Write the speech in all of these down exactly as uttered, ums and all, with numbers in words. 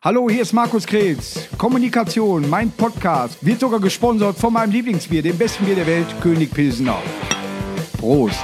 Hallo, hier ist Markus Kretz. Kommunikation, mein Podcast, wird sogar gesponsert von meinem Lieblingsbier, dem besten Bier der Welt, König Pilsener. Prost.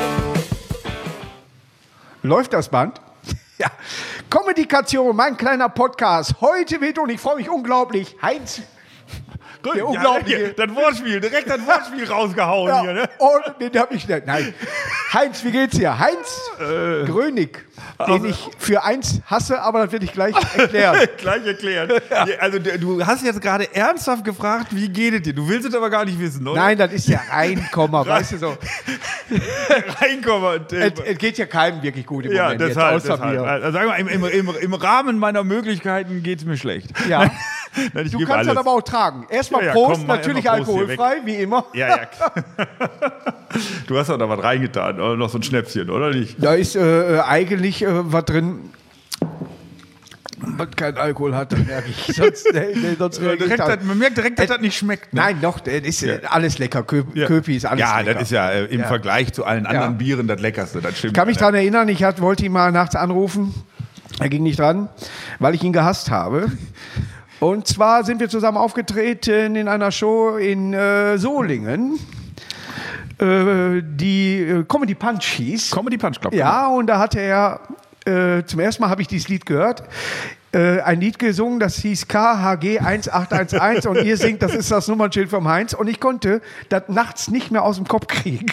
Läuft das Band? Ja. Kommunikation, mein kleiner Podcast. Heute wird, und ich freue mich unglaublich, Heinz. Gut, Der unglaubliche. Ja, das Wortspiel, direkt das Wortspiel rausgehauen Ja, hier, ne? und den hab ich nicht. Nein. Heinz, wie geht's dir? Heinz äh, Grönig, den also, ich für eins hasse, aber das werde ich gleich erklären. Gleich erklären. Ja. Also du hast jetzt gerade ernsthaft gefragt, wie geht es dir? Du willst es aber gar nicht wissen, oder? Nein, das ist ja Reinkommer, weißt du so. Reinkommer. Es, es geht ja keinem wirklich gut im ja, Moment. Deshalb, jetzt, außer deshalb. mir. Also sagen wir, im, im, im, im Rahmen meiner Möglichkeiten geht es mir schlecht. Ja. Nein, du kannst das aber auch tragen. Erstmal ja, ja, Prost, komm, natürlich Prost alkoholfrei, wie immer. Ja, ja. Du hast doch da was reingetan, oder noch so ein Schnäpschen, oder nicht? Da ist äh, eigentlich äh, was drin, was kein Alkohol hat, dann merke ich. Sonst, nee, nee, sonst direkt, das, man merkt direkt, dass äh, das nicht schmeckt. Ne? Nein, doch, das ist ja. alles lecker. Kö ja. Köpi ist alles ja, lecker. Ja, das ist ja äh, im ja. Vergleich zu allen anderen ja. Bieren das Leckerste, das stimmt. Ich kann mich daran erinnern, ich hat, wollte ihn mal nachts anrufen, er ging nicht dran, weil ich ihn gehasst habe. Und zwar sind wir zusammen aufgetreten in einer Show in äh, Solingen, äh, die äh, Comedy Punch hieß. Comedy Punch, glaube ich. Ja, und da hatte er, äh, zum ersten Mal habe ich dieses Lied gehört, äh, ein Lied gesungen, das hieß K H G eins acht eins eins und ihr singt, das ist das Nummernschild vom Heinz, und ich konnte das nachts nicht mehr aus dem Kopf kriegen.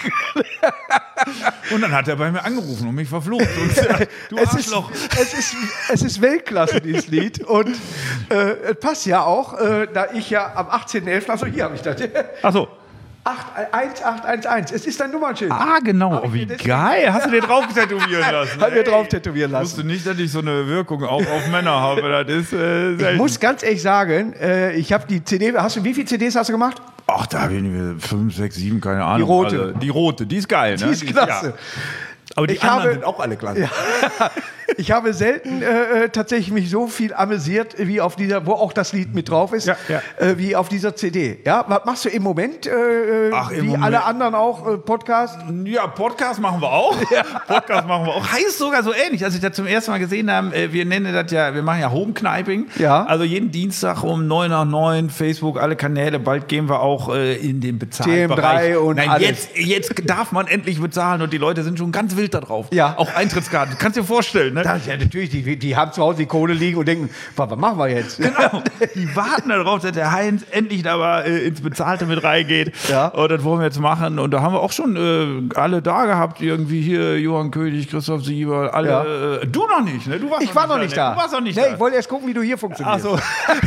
Und dann hat er bei mir angerufen und mich verflucht. Und gesagt, du es Arschloch. Ist, es, ist, es ist Weltklasse, dieses Lied. Und äh, es passt ja auch, äh, da ich ja am achtzehnten elften, also hier habe ich das. Ach so. eins acht eins eins, es ist dein Nummernschild. Ah, genau. Oh, wie geil. Hast du den drauf tätowieren lassen? Hat mir drauf tätowieren lassen. Ich wusste nicht, dass ich so eine Wirkung auch auf Männer habe. Das ist äh, selten. Ich muss ganz ehrlich sagen, äh, ich habe die C D, hast du, wie viele C Ds hast du gemacht? Ach, da habe ich fünf, sechs, sieben, keine Ahnung. Die rote. Also, die rote, die ist geil. Die ne? ist klasse. Ja. Aber die ich anderen habe, sind auch alle klasse. Ja, ich habe selten äh, tatsächlich mich so viel amüsiert, wie auf dieser, wo auch das Lied mit drauf ist, ja, ja. Äh, wie auf dieser C D. Ja, was machst du im Moment? Äh, Ach, im wie Moment. Alle anderen auch äh, Podcast? Ja, Podcast machen wir auch. Ja. Podcast machen wir auch. Heißt sogar so ähnlich, als ich das zum ersten Mal gesehen habe. Äh, wir nennen das ja, wir machen ja Home-Kniping. Ja. Also jeden Dienstag um neun nach neun, Facebook, alle Kanäle. Bald gehen wir auch äh, in den Bezahlbereich. T M drei und Nein, alles. Jetzt, jetzt darf man endlich bezahlen und die Leute sind schon ganz wild da drauf. Ja. Auch Eintrittskarten. Kannst du dir vorstellen, ne? Das, ja, natürlich. Die, die haben zu Hause die Kohle liegen und denken, was machen wir jetzt? Genau. Die warten darauf, dass der Heinz endlich da mal äh, ins Bezahlte mit reingeht. Ja. Und das wollen wir jetzt machen. Und da haben wir auch schon äh, alle da gehabt. Irgendwie hier Johann König, Christoph Sieber, alle. Ja. Äh, du noch nicht, ne? Du warst ich war noch nicht da. Ne? Du warst noch nicht nee, da. Ich wollte erst gucken, wie du hier funktionierst. Ach so.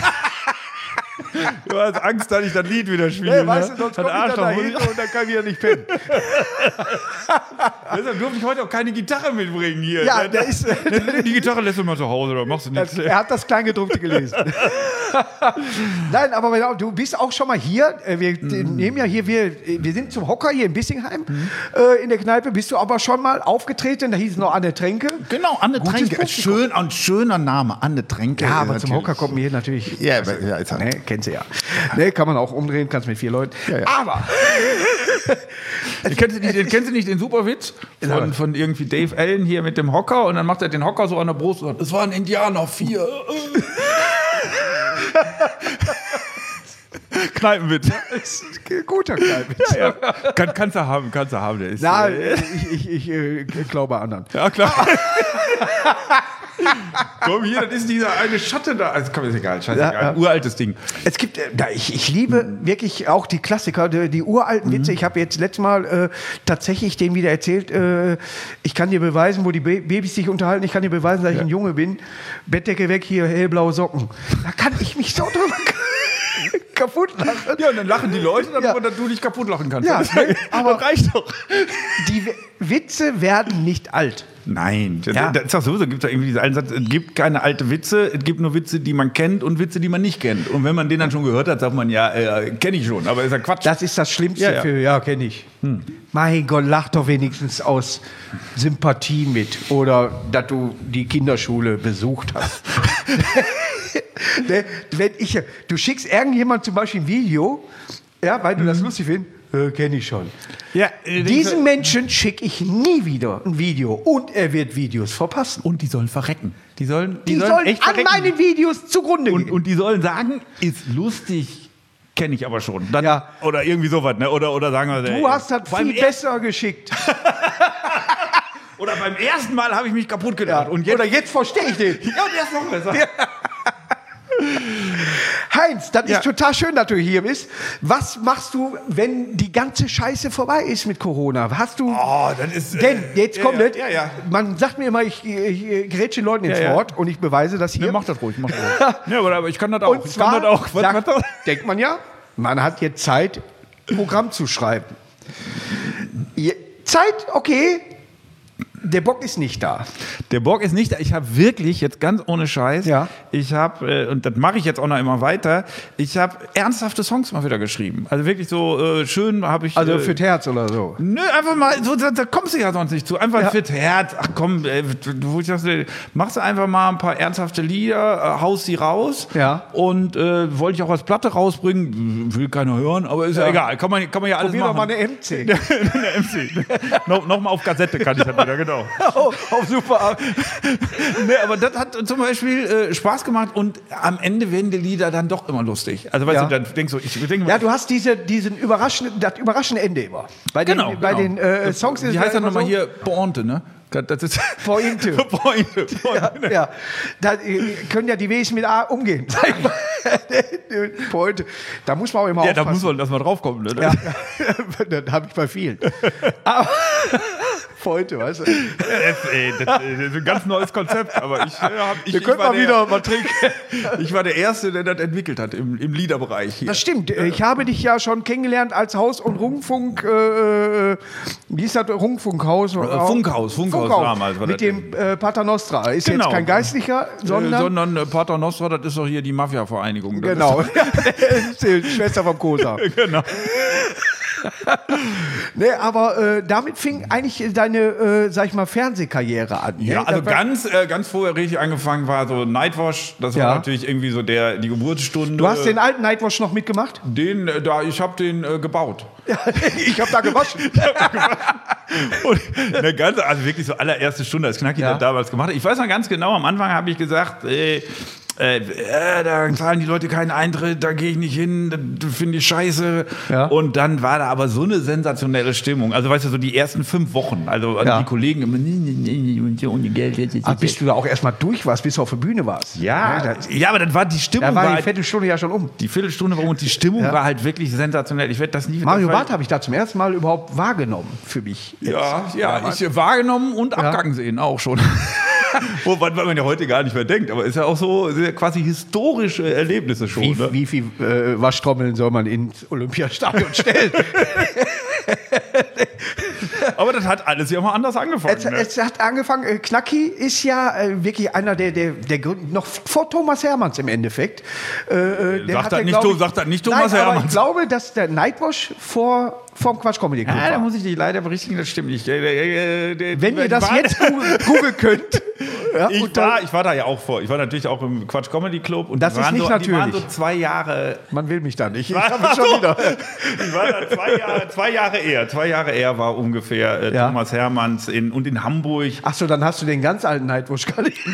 Du hast Angst, dass ich das Lied wieder spiele. Nee, weißt du, sonst ne? komme ich dann da hin und dann kann ich ja nicht pennen. Deshalb durfte ich heute auch keine Gitarre mitbringen hier. Ja, der ist, die Gitarre lässt du mal zu Hause, oder machst du nichts. Er hat das Kleingedruckte gelesen. Nein, aber du bist auch schon mal hier. Wir mhm. nehmen ja hier, wir, wir sind zum Hocker hier in Bissingheim mhm. äh, in der Kneipe. Bist du aber schon mal aufgetreten? Da hieß es noch Anne Tränke. Genau, Anne Gutes Tränke. Schön, ein schöner Name, Anne Tränke. Ja, aber natürlich. Zum Hocker kommt mir hier natürlich. Ja, ja ist halt. Nee, kennst du ja. Nee, kann man auch umdrehen, kannst mit vier Leuten. Ja, ja. Aber. Den kennst, du nicht, den, kennst du nicht den Superwitz von, von irgendwie Dave Allen hier mit dem Hocker, und dann macht er den Hocker so an der Brust und es waren Indianer, vier. Kneipenwitz. Ja, ist ein guter Kneipenwitz. Ja, ja. Kann, kannst du haben, kannst du haben. Der ist, Na, äh, ich, ich, ich äh, glaube anderen. Ja, klar. Komm hier, das ist dieser eine Schatten da. Also, komm, ist egal, scheißegal. Ja, ja. Uraltes Ding. Es gibt, äh, ich, ich liebe mhm. wirklich auch die Klassiker, die, die uralten mhm. Witze. Ich habe jetzt letztes Mal äh, tatsächlich denen wieder erzählt, äh, ich kann dir beweisen, wo die Ba- Babys sich unterhalten, ich kann dir beweisen, dass ja. ich ein Junge bin. Bettdecke weg, hier hellblaue Socken. Da kann ich mich so drüber kaputt lachen. Ja, und dann lachen die Leute darüber, Ja. dass du dich kaputt lachen kannst. Ja, das, ne, aber das reicht doch. Die W- Witze werden nicht alt. Nein, das, Ja. das ist doch sowieso, gibt es irgendwie diesen einen Satz, es gibt keine alte Witze, es gibt nur Witze, die man kennt und Witze, die man nicht kennt. Und wenn man den dann schon gehört hat, sagt man, ja, äh, kenne ich schon, aber ist ja Quatsch. Das ist das Schlimmste Ja, ja. für, ja, kenne ich. Hm. Mein Gott, lach doch wenigstens aus Sympathie mit oder dass du die Kinderschule besucht hast. Ne, wenn ich, du schickst irgendjemand zum Beispiel ein Video, ja, weil du das lustig findest, Äh, Kenne ich schon. Ja, äh, Diesen Menschen schicke ich nie wieder ein Video und er wird Videos verpassen. Und die sollen verrecken. Die sollen, die, die sollen, sollen echt an verrecken. meinen Videos zugrunde und, gehen. Und die sollen sagen, ist lustig, kenne ich aber schon. Dann, ja. Oder irgendwie sowas. Ne? Oder, oder sagen wir, du ey, hast das viel besser geschickt. Oder beim ersten Mal habe ich mich kaputt gedacht. Ja. Und jetzt, oder jetzt verstehe ich den. Ja, und erst noch besser. Ja. Heinz, das ja. ist total schön, dass du hier bist. Was machst du, wenn die ganze Scheiße vorbei ist mit Corona? Hast du. Oh, das ist. Denn jetzt äh, kommt ja, das. ja, ja. Man sagt mir immer, ich, ich, ich grätsche Leuten ins ja, Wort ja. und ich beweise das hier. Ja, mach das ruhig, mach das ruhig. Ja, aber ich kann das auch. Und ich zwar kann das auch. Was, sagt, was, was? denkt man ja, man hat jetzt Zeit, Programm zu schreiben. Zeit, okay. Der Bock ist nicht da. Der Bock ist nicht da. Ich habe wirklich, jetzt ganz ohne Scheiß, ja. ich habe, äh, und das mache ich jetzt auch noch immer weiter, ich habe ernsthafte Songs mal wieder geschrieben. Also wirklich so äh, schön habe ich... Also äh, fürs Herz oder so? Nö, einfach mal, so, da, da kommst du ja sonst nicht zu. Einfach ja. fürs Herz. Ach komm, äh, wo ich dachte, machst du einfach mal ein paar ernsthafte Lieder, äh, haust sie raus. Ja. Und äh, wollte ich auch als Platte rausbringen, will keiner hören, aber ist ja, ja egal. Kann man, kann man ja alles Probier machen. Probier doch mal eine M C. Eine M C. no, Nochmal auf Kassette kann ich das wieder, genau. Oh, oh, super. Nee, aber das hat zum Beispiel äh, Spaß gemacht und am Ende werden die Lieder dann doch immer lustig. Also weißt ja. du, dann denkst du, ich denke mal, ja, du hast diese, diesen überraschenden, das überraschende Ende immer. Bei den, genau, bei genau. den äh, Songs ist Wie heißt das immer nochmal so? hier? Pointe, ne? Das ist Pointe. Pointe. Pointe. Ja, ja. Da äh, können ja die Ws mit A umgehen. Pointe. Da muss man auch immer ja, aufpassen. Ja, da muss man, dass man draufkommt. Ne? Ja. Das habe ich bei vielen. Aber Pointe, weißt du? Das, ey, das, das ist ein ganz neues Konzept, aber ich, ja, hab, ich, Wir ich können mal der, wieder mal trinken. Ich war der Erste, der das entwickelt hat im, im Liederbereich hier. Das stimmt. Ich habe dich ja schon kennengelernt als Haus- und Rundfunk, äh, wie ist das, Rundfunkhaus? Funkhaus, Funkhaus, Funkhaus damals. War mit das dem äh, Pater Nostra. Ist genau. jetzt kein Geistlicher, sondern... Äh, sondern äh, Pater Nostra, das ist doch hier die Mafia-Vereinigung. Genau. Die Schwester vom Kosa. Genau. Nee, aber äh, damit fing eigentlich deine, äh, sag ich mal, Fernsehkarriere an. Ja, ne? also ganz, äh, ganz vorher richtig angefangen war so Nightwash. Das Ja. war natürlich irgendwie so der, die Geburtsstunde. Du hast den alten Nightwash noch mitgemacht? Den, äh, da, ich habe den äh, gebaut. Ja, ich habe da gewaschen. Und eine ganze, also wirklich so allererste Stunde, als Knacki Ja. das damals gemacht hat. Ich weiß noch ganz genau, am Anfang habe ich gesagt, ey, Äh, äh, da zahlen die Leute keinen Eintritt, da gehe ich nicht hin, das finde ich scheiße. Ja. Und dann war da aber so eine sensationelle Stimmung. Also weißt du, so die ersten fünf Wochen, also Ja. die Kollegen immer, nee, nee, nee, und so ohne Geld. Ach, bis du da auch erstmal durch warst, bis du auf der Bühne warst. Ja, Ja, das, ja, aber dann war die Stimmung. Da war die halt, Viertelstunde ja schon um. die Viertelstunde war und die Stimmung Ja. war halt wirklich sensationell. Ich werde das nie Mario das war- Barth habe ich da zum ersten Mal überhaupt wahrgenommen für mich. Ja, ja, ich wahrgenommen und Abgang sehen auch schon. Wobei man ja heute gar nicht mehr denkt, aber ist ja auch so sehr quasi historische Erlebnisse schon. Wie, Ne? wie viel äh, Waschtrommeln soll man ins Olympiastadion stellen? Aber das hat alles ja mal anders angefangen. Es, Ne? es hat angefangen, äh, Knacki ist ja äh, wirklich einer der, der, der Gründer, noch vor Thomas Hermanns im Endeffekt. Äh, äh, der Sagt hat das ja, nicht, glaub ich- sagt das nicht Thomas Nein, aber Hermanns. ich glaube, dass der Nightwash vor, vor dem Quatsch Comedy Club Ja, da war. muss ich dich leider berichtigen, das stimmt nicht. Äh, äh, äh, Wenn ihr das war- jetzt googeln googeln könnt. Ja, Ich und dann- war, ich war da ja auch vor. Ich war natürlich auch im Quatsch Comedy Club. Und Das die ist waren nicht so, Die waren natürlich. so zwei Jahre. Man will mich da nicht. Ich War- habe es schon wieder. Ich war da zwei Jahre, zwei Jahre eher. Zwei Jahre eher war ungefähr äh, Ja. Thomas Hermanns in, und in Hamburg. Achso, dann hast du den ganz alten Nightwash gar nicht.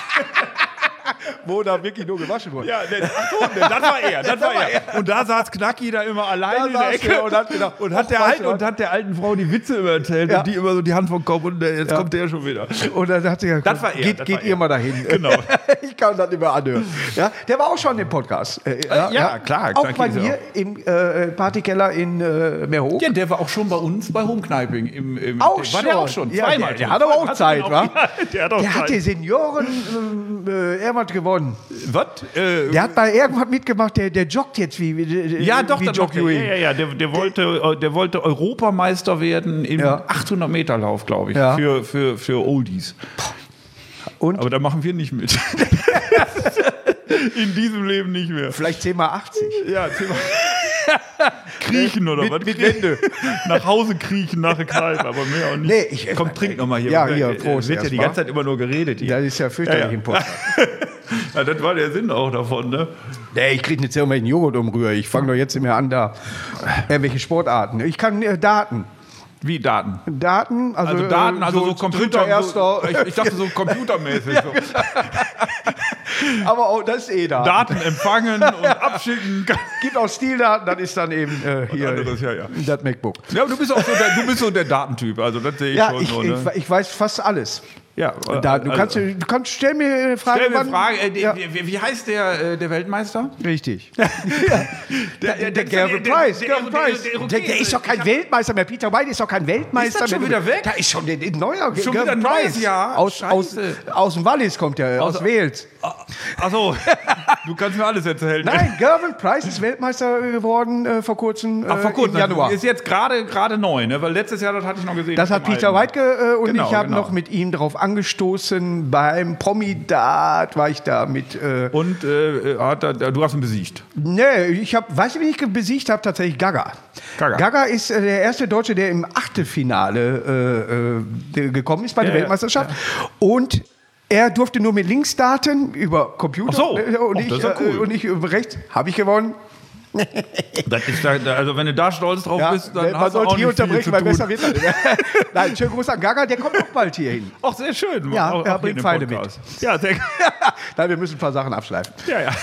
Wo da wirklich nur gewaschen wurde. Ja, ne, ach so, ne, das war er, das war er. Und da saß Knacki da immer alleine Da in der saß Ecke er und hat gedacht, und hat, ach, der weißt alten, du was? und hat der alten Frau die Witze immer erzählt Ja. und die immer so die Hand vom Kopf und äh, jetzt Ja. kommt der schon wieder. Und dann hat sie gesagt, Das war er, geht, das geht war ihr er. mal dahin. Genau. Ich kann das nicht mehr anhören. Ja, der war auch schon im Podcast. Äh, ja, klar, Auch klar, bei geht er mir im äh, Partykeller in äh, Meerhof. Ja, der war auch schon bei uns bei Homekneiping. Im, im, Auch der, war der schon. auch schon. Ja, Zweimal. der- der hat aber auch Hat Zeit, auch- wa? Ja, der hat auch Der hat Zeit. die Senioren äh, irgendwas gewonnen. Was? Äh, Der hat bei irgendwas mitgemacht, der, der joggt jetzt wie, wie ja, doch, wie das Jock macht er. ja, Ewing. ja, ja. Der, der, wollte, äh, der wollte Europameister werden im Ja. achthundert Meter Lauf, glaube ich, Ja. für, für, für Oldies. Und Aber da machen wir nicht mit. In diesem Leben nicht mehr. vielleicht zehn mal achtzig. Ja, Thema. Kriechen oder mit, was? Mit Wände. Nach Hause kriechen nach der Kneipe, aber mehr auch nicht. Nee, ich, Komm, trink noch mal hier. Ja, hier, Prost. Wird ja die ganze Zeit immer nur geredet hier. Das ist ja fürchterlich Ja, ja. im Podcast. Ja, das war der Sinn auch davon, ne? Nee, ich kriege nicht irgendwelchen Joghurt umrühren. Ich fange doch jetzt immer an, da irgendwelche Sportarten. Ich kann äh, Daten. Wie Daten? Daten, also, Also Daten, also so, so Computer. dritter, erster. So, ich, ich dachte so computermäßig. So. Aber auch das ist eh Daten. Daten empfangen und abschicken. Gibt auch Stildaten, das ist dann eben äh, hier anderes, ja, ja. das MacBook. Ja, aber du bist auch so der, du bist so der Datentyp, also das sehe ich Ja, schon. ich, so, ne? ich, ich weiß fast alles. Ja, Da, du, also, kannst, du kannst, stell mir eine Frage. stell mir wann- eine Frage, äh, die- ja. wie, wie heißt der, äh, der Weltmeister? Richtig. Der, Der, der Gervin Price. Gervin Price. Der, der ist doch kein Weltmeister mehr. Peter White ist doch kein Weltmeister Ist das schon mehr. wieder weg? Da ist schon ein neuer Schon Gervin wieder ein neues Price. Jahr? Aus, aus, Scheiße. aus dem Wallis kommt er, aus, Aus- Wales. Achso, du kannst mir alles erzählen. Nein, Gervin Price ist Weltmeister geworden äh, vor kurzem äh, Ach, vor kurzem. im Januar. Ist jetzt gerade gerade neu, ne? Weil letztes Jahr, das hatte ich noch gesehen. Das hat vom Peter Alten. White ge, äh, und Genau, ich habe genau. noch mit ihm darauf angestoßen. Beim Promidat war ich da mit. Äh, Und äh, hat er, du hast ihn besiegt. nee, ich hab, weißt du, wie ich ge- besiegt habe? Tatsächlich Gaga. Gaga. Gaga ist äh, der erste Deutsche, der im Achtelfinale äh, äh, gekommen ist bei der Ja, ja, Weltmeisterschaft. Und er durfte nur mit Linksdaten über Computer. Ach so. äh, und, Ach, ich, das ist ja cool. äh, und ich über rechts habe ich gewonnen. Das ist da, also wenn du da stolz drauf Ja, bist, dann man hast du sollte auch hier nicht viel unterbrechen, zu weil tun. besser wird er nicht. Nein, schönen Gruß an Gaga, der kommt auch bald hier hin. Ach, sehr schön. Ja, auch, er auch hier bringt in dem Pfeile Podcast. Ja, sehr Nein, wir müssen ein paar Sachen abschleifen. Ja, ja.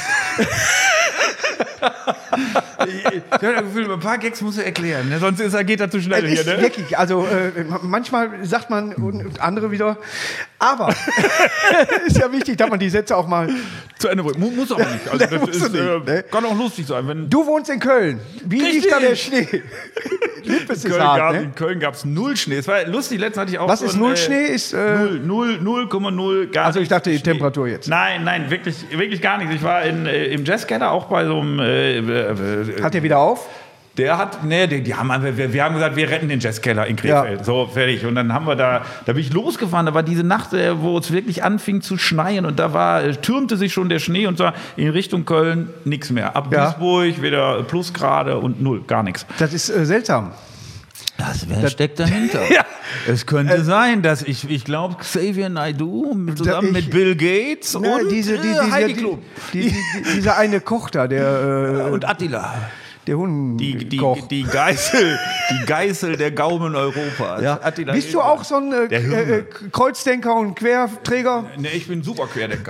Ich habe das Gefühl, ein paar Gags muss er erklären, ne? Sonst ist, geht er zu schnell Es hier. ist Ne? wirklich, also äh, manchmal sagt man und andere wieder, aber ist ja wichtig, dass man die Sätze auch mal. Zu Ende bringen. Mu- Muss aber nicht. Also, das Muss ist, nicht, äh, ne? kann auch lustig sein. Wenn Du wohnst in Köln. Wie Richtig. liegt da der Schnee? Lippes in ist Köln hart, gab- ne? in Köln gab es null Schnee. Es war lustig, letztens hatte ich auch Was so ist ein, null äh, Schnee? Ist, äh, null, null, null Komma null, gar Also ich nichts dachte die Schnee. Temperatur jetzt. Nein, nein, wirklich, wirklich gar nichts. Ich war in, äh, im Jazzkeller auch bei so einem. Äh, äh, Hat der wieder auf? Der hat, nee, die, die haben, wir, wir haben gesagt, wir retten den Jazzkeller in Krefeld. Ja. So, fertig. Und dann haben wir da, da bin ich losgefahren. Da war diese Nacht, äh, wo es wirklich anfing zu schneien. Und da war, äh, türmte sich schon der Schnee und zwar in Richtung Köln nichts mehr. Ab Ja. Duisburg wieder Plusgrade und null, gar nichts. Das ist äh, seltsam. Das, wer steckt dahinter? Ja. Es könnte sein, dass ich, ich glaube, Xavier Naidoo zusammen ich- mit Bill Gates Ne, und diese, die, äh, diese, Heidi die, Klum. die, die, die, dieser eine Koch da, der, äh, Und Attila. der Hund Die, die, Koch. die, Geißel, die Geißel der Gaumen Europas. Ja. Attila Bist du Hildmann. auch so ein äh, Der Hirne. äh, Kreuzdenker und Querträger? Nee, ich bin super Querdenker.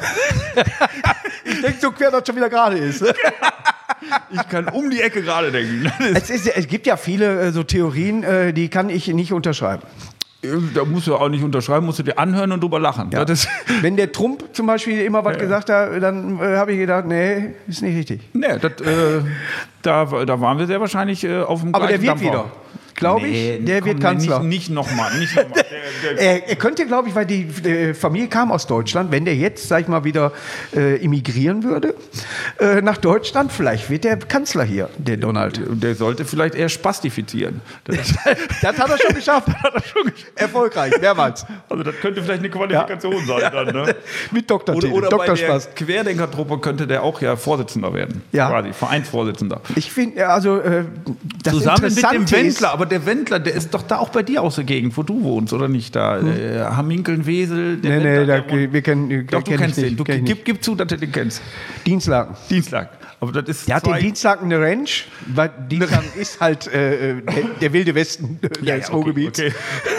Ich denke so quer, dass schon wieder gerade ist. Ich kann um die Ecke gerade denken. Es, ist, es gibt ja viele äh, so Theorien, äh, die kann ich nicht unterschreiben. Da musst du auch nicht unterschreiben, musst du dir anhören und drüber lachen. Ja. Das ist, Wenn der Trump zum Beispiel immer was gesagt hat, dann äh, habe ich gedacht, nee, ist nicht richtig. nee, das, äh, da, da waren wir sehr wahrscheinlich äh, auf dem Aber der gleichen wird Dampfer. wieder, glaube Nee, ich, der komm, wird nee, Kanzler. Nicht, nicht nochmal. Nicht noch mal. Der, der, Er, er könnte, glaube ich, weil die äh, Familie kam aus Deutschland, wenn der jetzt, sag ich mal, wieder äh, immigrieren würde äh, nach Deutschland, vielleicht wird der Kanzler hier, der Donald. der sollte vielleicht eher spastifizieren. Das, Das hat er schon geschafft. Erfolgreich, mehrmals. also das könnte vielleicht eine Qualifikation sein. Dann, ne? Mit Doktortitel, Oder, oder bei der Doktorspaß. Querdenkertruppe könnte der auch ja Vorsitzender werden. Ja. Quasi, Vereinsvorsitzender. Ich finde, also äh, das Zusammen mit dem Interessante Wendler, ist, aber der Wendler, der ist doch da auch bei dir aus der Gegend, wo du wohnst, oder nicht? Da, äh, Hamminkeln, Wesel, der Nee, nee, Wendler, da, der wohnt- wir kennen, Doch, du kenn kennst ich den. nicht, Du, kenn ich gib, nicht. gib zu, dass du den kennst. Dienstlaken. Dienstag. Aber das ist Der hat den zwei- Dienstlaken eine Ranch, weil Dienstlaken ist halt äh, der, der wilde Westen Ja, des ja, Ruhrgebiets. okay,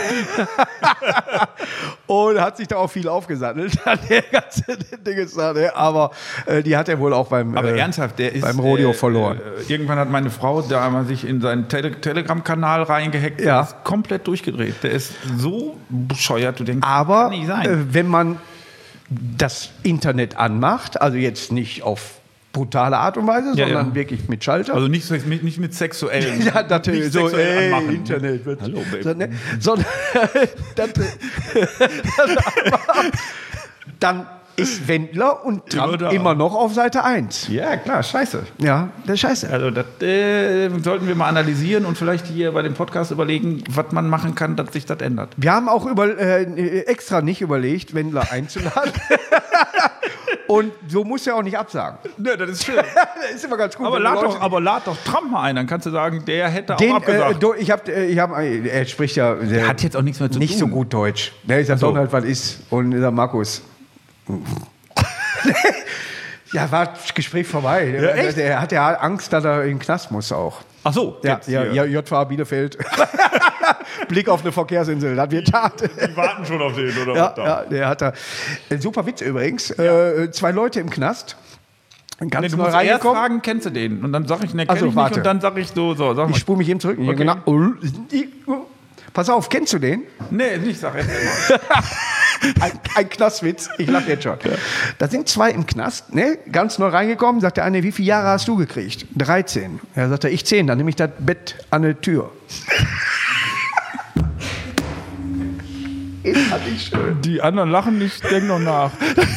Und hat sich da auch viel aufgesattelt an der ganze Ding ist da, ne? Aber äh, die hat er wohl auch beim, Aber äh, ernsthaft, der ist beim Rodeo äh, verloren. Äh, irgendwann hat meine Frau da mal sich in seinen Tele Telegram-Kanal reingehackt. Ja. Der ist komplett durchgedreht. Der ist so bescheuert, du denkst, Aber kann nicht sein. äh, wenn man das Internet anmacht, also jetzt nicht auf brutale Art und Weise, Ja, sondern ja. wirklich mit Schalter. also nicht, mit- nicht mit sexuellen. ja, natürlich, nicht so, sexuell ey, anmachen. Internet wird. Hallo, Baby. So, ne? Sondern das, dann ist Wendler und Trump Immer da. immer noch auf Seite eins. Ja, klar, scheiße. Ja, das ist scheiße. Also das äh, sollten wir mal analysieren und vielleicht hier bei dem Podcast überlegen, was man machen kann, dass sich das ändert. Wir haben auch über, äh, extra nicht überlegt, Wendler einzuladen. Und so musst du ja auch nicht absagen. Ne, das ist schön. Das ist immer ganz gut. Aber wenn lad, Leute- doch, aber lad doch Trump mal ein, dann kannst du sagen, der hätte Den, auch abgesagt. äh, do, ich hab, äh, ich hab, äh, er spricht ja sehr, Der hat jetzt auch nichts mehr zu nicht tun. so gut Deutsch. Der ist ja so. Donald, was ist. Und dieser Markus. Ja, war das Gespräch vorbei. Der, Ja, der, echt? der hat ja Angst, dass er in den Knast muss auch. Ach so, Ja, jetzt ja, hier. ja, J V A Bielefeld. Blick auf eine Verkehrsinsel, das wird hart. Die warten schon auf den, oder? Ja, was da? ja, der hat da. Ein super Witz übrigens. Äh, zwei Leute im Knast. Ganz Nee, du neu musst erst reingekommen. fragen, kennst du den? Und dann sag ich, ne, kenn Ach so, ich nicht. warte. Und dann sag ich so, so, sag mal. Ich spule mich eben zurück. Okay. Genau. Pass auf, kennst du den? Nee, nicht, sag erst mal. Ein, ein Knastwitz. Ich lache jetzt schon. Da sind zwei im Knast, ne? Ganz neu reingekommen. Sagt der eine, wie viele Jahre hast du gekriegt? dreizehn. Er sagt, er, ich zehn. Dann nehme ich das Bett an der Tür. Ist das nicht schön? Die anderen lachen nicht, denk noch nach.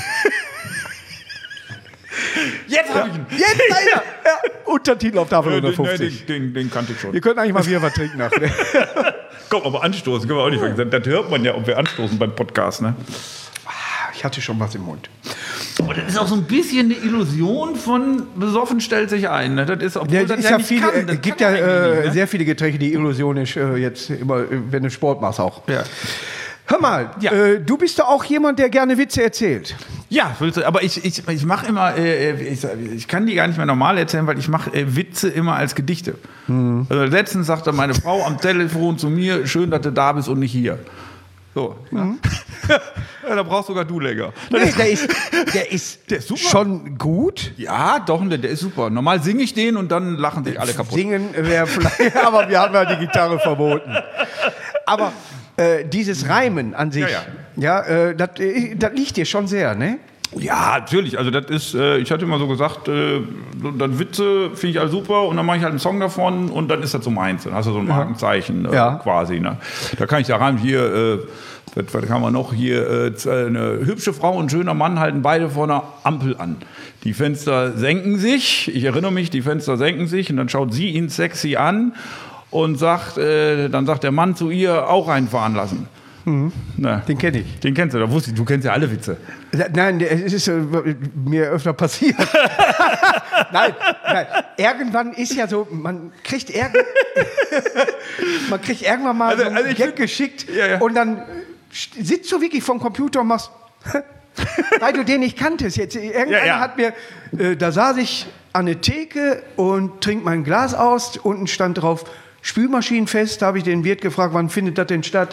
Jetzt hab ich ihn. Jetzt, Alter! Ja, Untertitel auf Tafel Äh, den, hundertfünfzig. den, den, den kannte ich schon. Wir können eigentlich mal wieder was trinken nach. Ne? Komm, aber anstoßen können wir auch nicht vergessen. Das hört man ja, ob wir anstoßen beim Podcast, ne? Ich hatte schon was im Mund. Aber das ist auch so ein bisschen eine Illusion von besoffen stellt sich ein. Ne? Das ist, obwohl Ja, das ist ja ja nicht viele, kann. Das es gibt kann ja er eigentlich äh, nicht, ne? sehr viele Getränke, die illusionisch äh, jetzt immer, äh, wenn du Sport machst auch. Ja. Hör mal, Ja. äh, du bist doch auch jemand, der gerne Witze erzählt. Ja, willst du, aber ich, ich, ich mache immer, äh, ich, ich kann die gar nicht mehr normal erzählen, weil ich mache äh, Witze immer als Gedichte. Hm. Also letztens sagte meine Frau am Telefon zu mir, schön, dass du da bist und nicht hier. So. Hm. Ja. Ja, da brauchst sogar du länger. Nee, der ist, der ist, Der ist super. schon gut. Ja, doch, der der ist super. Normal singe ich den und dann lachen sich alle kaputt. Singen wäre vielleicht, aber wir haben ja die Gitarre verboten. Aber äh, dieses Reimen an sich, Ja, ja, äh, das äh, das liegt dir schon sehr, ne? Ja, natürlich. Also das ist, äh, ich hatte immer so gesagt, äh, so, dann Witze finde ich alles super und dann mache ich halt einen Song davon und dann ist das so meins. Dann hast du so ein Markenzeichen äh, Ja. quasi. Ne? Da kann ich da rein, hier, äh, was, was kann man noch, hier äh, eine hübsche Frau und ein schöner Mann halten beide vor einer Ampel an. Die Fenster senken sich, ich erinnere mich, die Fenster senken sich und dann schaut sie ihn sexy an und sagt, äh, dann sagt der Mann zu ihr, auch reinfahren lassen. Mhm. Na, Den kenne ich. den kennst du, da wusste ich, du kennst ja alle Witze. Nein, es ist äh, mir öfter passiert. nein, nein, irgendwann ist ja so, man kriegt, irg man kriegt irgendwann mal Also- so einen also ich Gag find- geschickt Ja, ja. und dann sitzt du wirklich vom Computer und machst, weil du den nicht kanntest. Jetzt, irgendeiner Ja, ja. hat mir, äh, da saß ich an der Theke und trink mein Glas aus, unten stand drauf, Spülmaschinenfest, da habe ich den Wirt gefragt, wann findet das denn statt?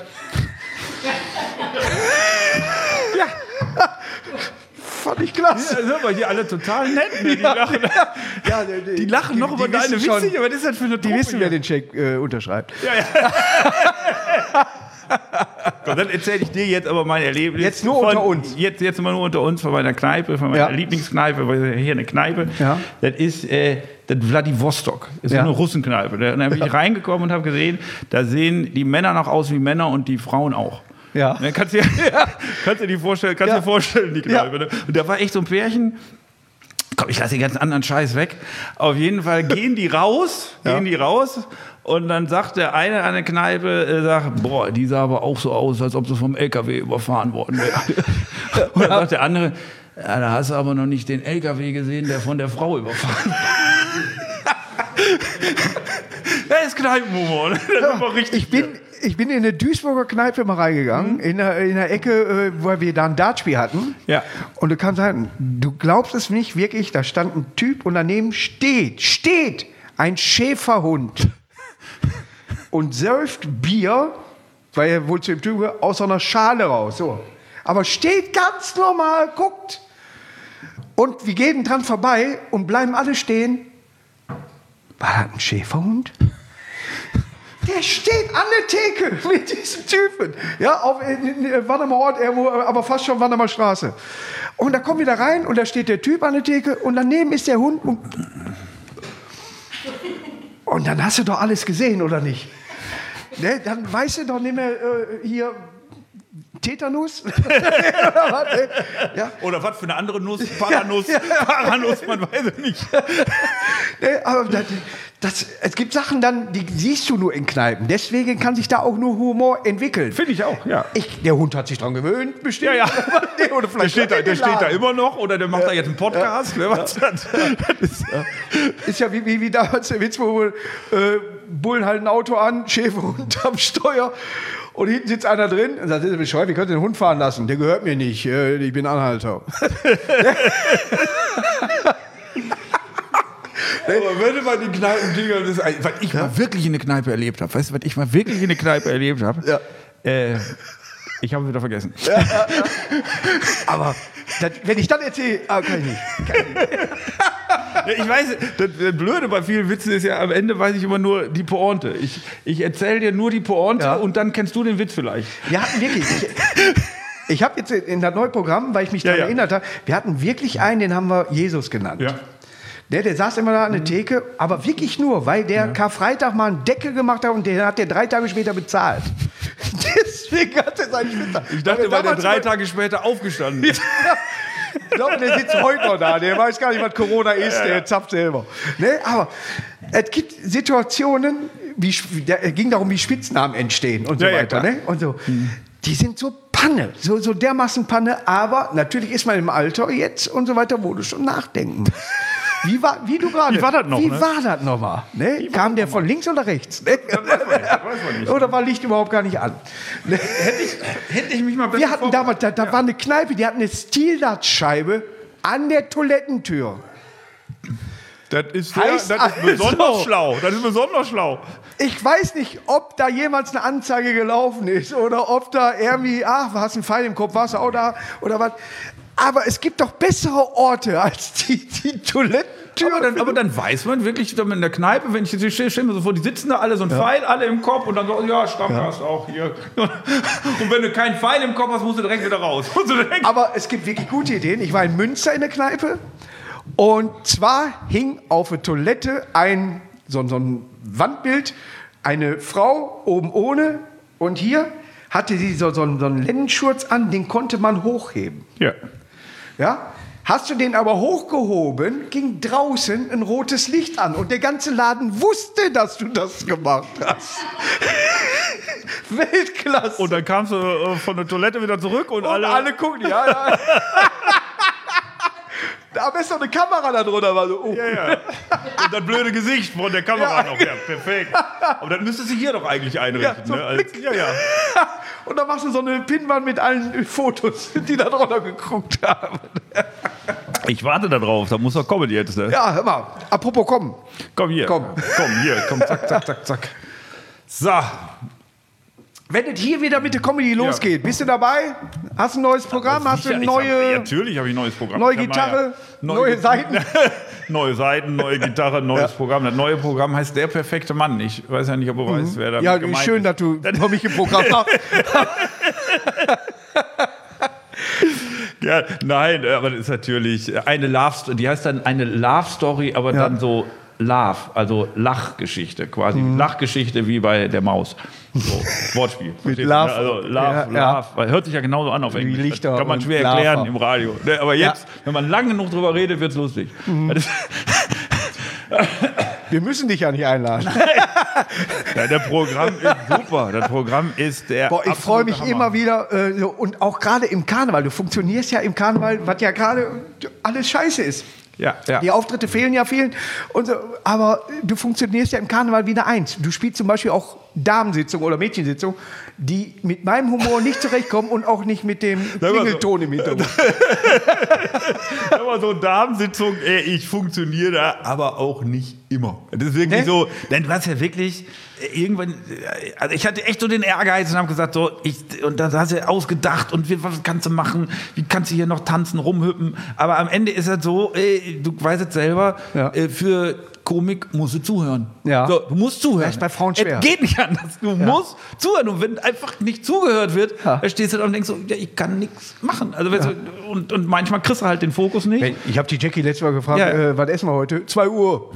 ja, fand ich klasse. Ja, weil die alle total nett, ne? Die lachen, Ja, die lachen noch über deine wissen schon- Witze. Was ist das für eine Die Truppe wissen, hier? wer den Check äh, unterschreibt. Komm, dann erzähle ich dir jetzt aber mein Erlebnis. Jetzt nur von, unter uns. Jetzt, jetzt immer nur unter uns, von meiner Kneipe, von meiner Ja. Lieblingskneipe, weil hier eine Kneipe. Ja. Das ist äh, das Vladivostok. Das ist Ja. eine Russenkneipe. Da bin ich reingekommen und habe gesehen, da sehen die Männer noch aus wie Männer und die Frauen auch. Ja. Ne, kannst du dir, kannst dir die vorstellen, kannst Ja. dir vorstellen, die Kneipe. Ja. Ne? Und da war echt so ein Pärchen. Komm, ich lasse den ganzen anderen Scheiß weg. Auf jeden Fall gehen die raus, Ja. gehen die raus. Und dann sagt der eine an der Kneipe, äh, sagt, boah, die sah aber auch so aus, als ob sie vom L K W überfahren worden wäre. Und dann sagt der andere, ja, da hast du aber noch nicht den L K W gesehen, der von der Frau überfahren wurde. Das ist Kneipenhumor. Ne? Das ist aber richtig. Ich bin, ich bin in eine Duisburger Kneipe mal reingegangen, in, der, in der Ecke, äh, wo wir da ein Dartspiel hatten. Ja. Und du kannst sagen, du glaubst es nicht wirklich, da stand ein Typ und daneben steht, steht ein Schäferhund und säuft Bier, weil er wohl zu dem Typ gehört, aus so einer Schale raus. So. Aber steht ganz normal, guckt. Und wir gehen dran vorbei und bleiben alle stehen. War das ein Schäferhund? Der steht an der Theke mit diesem Typen. Ja, auf in, in Wannemer Ort, irgendwo, aber fast schon Wannemer Straße. Und da kommen wir da rein und da steht der Typ an der Theke und daneben ist der Hund. Und, und dann hast du doch alles gesehen, oder nicht? Ne, dann weißt du doch nicht mehr äh, hier Tetanus. Oder was, ne? Ja. Oder was für eine andere Nuss? Paranuss? Paranuss, man weiß es nicht. Ne, aber das, das, es gibt Sachen dann, die siehst du nur in Kneipen. Deswegen kann sich da auch nur Humor entwickeln. Finde ich auch, ja. Ich, der Hund hat sich dran gewöhnt, bestimmt. Ja, ja. Nee, oder Der vielleicht steht, da, in der den steht da Laden. immer noch oder der macht Ja. da jetzt einen Podcast. Wer weiß das? Das ist, Ist ja wie, wie, wie damals der Witz, wo äh, Bullen halten ein Auto an, Schäferhund am Steuer und hinten sitzt einer drin und sagt, das ist bescheuert, wie könnt ihr den Hund fahren lassen? Der gehört mir nicht, äh, ich bin Anhalter. Aber wenn du mal die Kneipendinger, das, was ich ja? mal wirklich in eine Kneipe erlebt habe, weißt du, was ich mal wirklich in eine Kneipe erlebt habe? Ja. Äh, ich habe es wieder vergessen. Ja, ja, ja. Aber das, wenn ich dann erzähle, ah, kann ich nicht. Kann ich nicht. Ja, ich weiß, das, das Blöde bei vielen Witzen ist ja, am Ende weiß ich immer nur die Pointe. Ich, ich erzähle dir nur die Pointe Ja. und dann kennst du den Witz vielleicht. Wir hatten wirklich... Ich, ich habe jetzt in das neue Programm, weil ich mich daran Ja, ja. erinnert habe, wir hatten wirklich einen, den haben wir Jesus genannt. Ja. Der, der saß immer da an der Theke, aber wirklich nur, weil der Karfreitag mal einen Deckel gemacht hat und den hat der drei Tage später bezahlt. Deswegen hat er seinen Spitzer. Ich dachte, weil der drei Tage später aufgestanden ist. Ich glaube, der sitzt heute noch da. Der weiß gar nicht, was Corona ist. Der zapft selber. Ne? Aber es gibt Situationen, wie, da ging darum, wie Spitznamen entstehen und so Ja, ja, weiter. klar. Ne? Und so. Die sind so Panne, so, so dermaßen Panne. Aber natürlich ist man im Alter jetzt und so weiter, wo du schon nachdenken musst. Wie, war, wie du gerade. Wie war das noch, Wie ne? war das nochmal? Ne? Kam der von links oder rechts? Ne? Das weiß man nicht, das weiß man nicht. Oder war Licht überhaupt gar nicht an? Ne? Hätte ich, hätte ich mich mal besser Wir hatten vor- damals, da, da war eine Kneipe, die hatten eine Stildartscheibe an der Toilettentür. Das ist, sehr, Heißt das ist besonders also- schlau. Das ist besonders schlau. Ich weiß nicht, ob da jemals eine Anzeige gelaufen ist oder ob da irgendwie, ach, du hast einen Pfeil im Kopf, warst du auch da oder was. Aber es gibt doch bessere Orte als die, die Toilettentür. Aber dann, aber dann weiß man wirklich, dann in der Kneipe, wenn ich jetzt stehe, stell mir so vor, die sitzen da alle so ein Pfeil, alle im Kopf und dann so, ja, Stammgast auch hier. Und wenn du keinen Pfeil im Kopf hast, musst du direkt wieder raus. Musst du direkt Aber es gibt wirklich gute Ideen. Ich war in Münster in der Kneipe und zwar hing auf der Toilette ein, so, so ein Wandbild, eine Frau oben ohne und hier hatte sie so, so, einen- so einen Lendenschurz an, den konnte man hochheben. Ja. Ja? Hast du den aber hochgehoben, ging draußen ein rotes Licht an und der ganze Laden wusste, dass du das gemacht hast. Weltklasse. Und dann kamst du äh, von der Toilette wieder zurück und, Und alle, alle gucken, ja, ja. Da ist doch eine Kamera da drunter. War so, oh. Ja, ja. Und das blöde Gesicht von der Kamera Ja. noch. Ja, perfekt. Aber dann müsste sich hier doch eigentlich einrichten. Ja, so ne? Als, ja, ja. Und dann machst du so eine Pinwand mit allen Fotos, die da drunter geguckt haben. Ich warte da drauf. Da muss er kommen jetzt. Ne? Ja, hör mal. Apropos kommen. Komm hier. Komm. Komm hier. Komm, zack, zack, zack, zack. So. Wenn es hier wieder mit der Comedy losgeht, bist du dabei? Hast du ein neues Programm? Hast du Sicher, eine ich hab, neue, natürlich habe ich ein neues Programm. neue Ich hab Gitarre, mal, ja, neue Seiten? neue Seiten, neue Gitarre, neues Ja. Programm. Das neue Programm heißt Der perfekte Mann. Ich weiß ja nicht, ob du weißt, wer da Ja, gemeint schön, ist. dass du noch mich im Programm hast. Ja, nein, aber das ist natürlich eine Love Story, die heißt dann eine Love Story, aber Ja. dann so Love, also Lachgeschichte, quasi Lachgeschichte wie bei der Maus. So, Wortspiel. Verstehst du, Love. ne? Also Love, Ja, ja. Love, weil hört sich ja genauso an auf Englisch. Lichter Das kann man und schwer Lava. erklären im Radio. Ne, Aber jetzt, wenn man lang genug drüber redet, wird's lustig. Das ist, Wir müssen dich ja nicht einladen. ja, der Programm ist super. Das Programm ist der Boah, ich freue absolute mich Hammer. immer wieder äh, so, und auch gerade im Karneval. Du funktionierst ja im Karneval, was ja gerade alles scheiße ist. Ja, ja. Die Auftritte fehlen ja vielen. Und so, aber du funktionierst ja im Karneval wieder eins. Du spielst zum Beispiel auch Damensitzung oder Mädchensitzung, die mit meinem Humor nicht zurechtkommen und auch nicht mit dem mal so. Klingelton im Hintergrund. Aber so Damensitzung, ey, ich funktioniere da, aber auch nicht immer. Das ist wirklich Ne? so, denn du hast ja wirklich äh, irgendwann, äh, also ich hatte echt so den Ehrgeiz und habe gesagt, so, ich, und da hast du ausgedacht und wie, was kannst du machen, wie kannst du hier noch tanzen, rumhüppen, aber am Ende ist das so, ey, du weißt es selber, Ja. äh, für Komik musst du zuhören. Ja. So, du musst zuhören. Das ist bei Frauen schwer. Es geht nicht anders. Du musst zuhören. Und wenn einfach nicht zugehört wird, Ja. da stehst du da und denkst so, ja, ich kann nichts machen. Also, weißt du, und, und manchmal kriegst du halt den Fokus nicht. Hey, ich habe die Jackie letztes Mal gefragt, Ja. äh, was essen wir heute? zwei Uhr.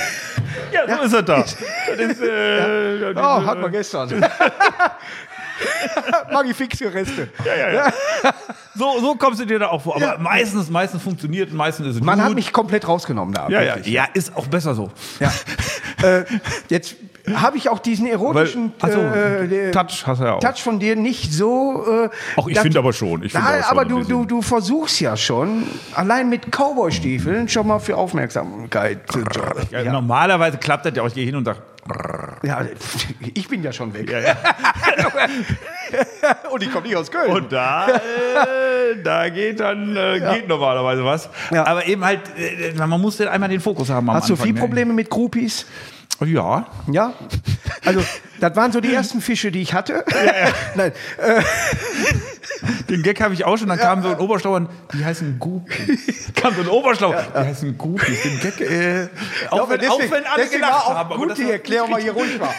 Ja, so ist er da. Das ist, äh, ja. Oh, hat man gestern. Magnifixe Reste. Ja, ja, ja. So, so kommst du dir da auch vor. Aber Ja. meistens, meistens funktioniert, meistens ist es Man gut. hat mich komplett rausgenommen da. ja, ja, wirklich. ja, ist auch besser so. Ja. äh, jetzt habe ich auch diesen erotischen Weil- Ach so, äh, Touch hast du ja auch. Touch von dir nicht so. Äh, Ach, ich dass- finde aber schon. Ich finde Nein, schon aber ein du, bisschen. du, du versuchst ja schon, allein mit Cowboy-Stiefeln schon mal für Aufmerksamkeit zu sorgen. Ja, Normalerweise klappt das ja auch. Ich gehe hin und sage, Ja, ich bin ja schon weg. ja, ja. Und ich komme nicht aus Köln. Und da, äh, da geht dann äh, geht normalerweise was. Ja. Aber eben halt, äh, man muss dann einmal den Fokus haben am Hast du Anfang, viel ne? Probleme mit Groupies? Ja. Ja. Also, das waren so die ersten Fische, die ich hatte. Nein. Äh, Den Gag habe ich auch schon. Dann kam so ein Oberstauern, die heißen Guppies. kam so ein Oberstauern, die heißen Guppies. Den Gag, äh, auch, wenn, deswegen, auch wenn alle deswegen gelacht war auch haben. aber gut, das die war- Erklärung mal hier ruhig war.